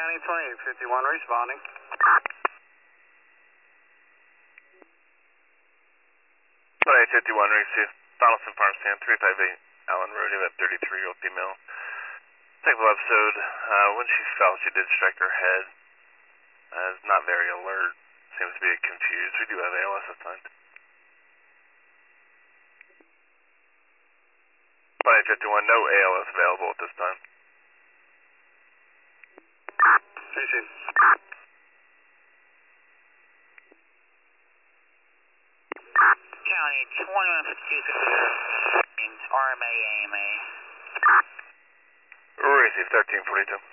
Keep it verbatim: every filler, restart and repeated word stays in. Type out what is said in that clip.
County twenty-eight fifty-one responding. twenty-eight fifty-one, receive. Donaldson Farm Stand, three five eight Allen Road, you have a thirty-three-year-old female. Technical episode, uh, when she fell, she did strike her head. Uh, is not very alert. Seems to be confused. We do have A L S assigned. twenty-eight fifty-one, no A L S available at this time. C C. County twenty-one fifty-two, R M A, A M A. Receive thirteen forty-two.